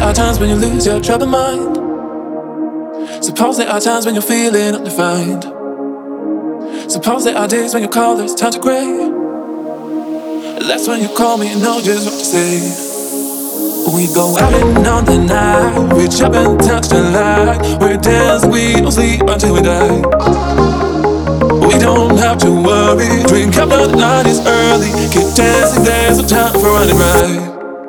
are times when you lose your troubled mind. Suppose there are times when you're feeling undefined. Suppose there are days when you call this time to gray. That's when you call me and know just what to say. We go out and on the night, reach up and touch the light. We dance, we don't sleep until we die. We don't have to worry, drink up the night is early. Keep dancing, there's no time for running right.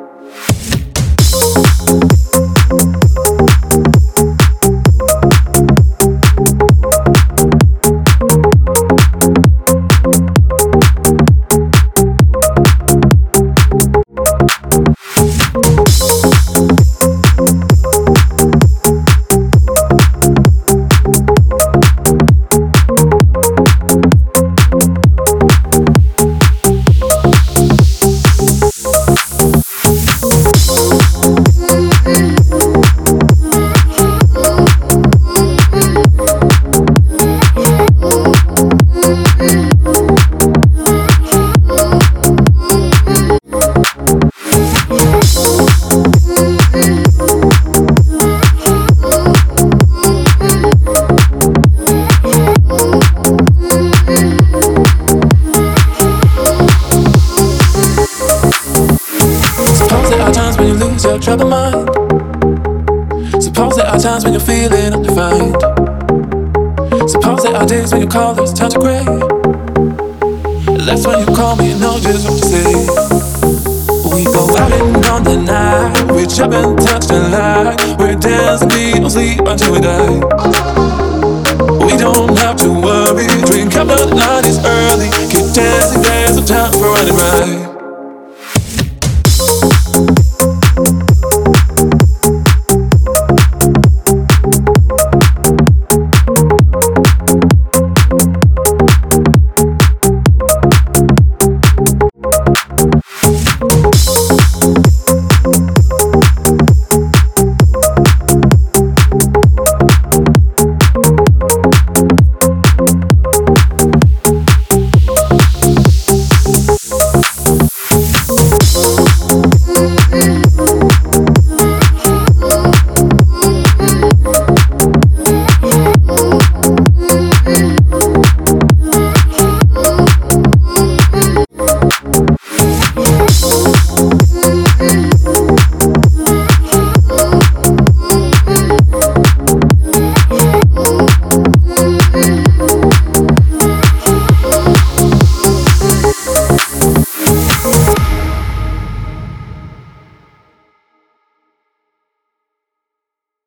Your troubled mind. Suppose there are times when you're feeling undefined. Suppose there are days when you call this time to gray. That's when you call me and know just what to say. We go out and on the night, reach up and touch the light. We're dancing, we don't sleep until we die. We don't have to worry, drink up the night is early. Keep dancing, there's no time for running right.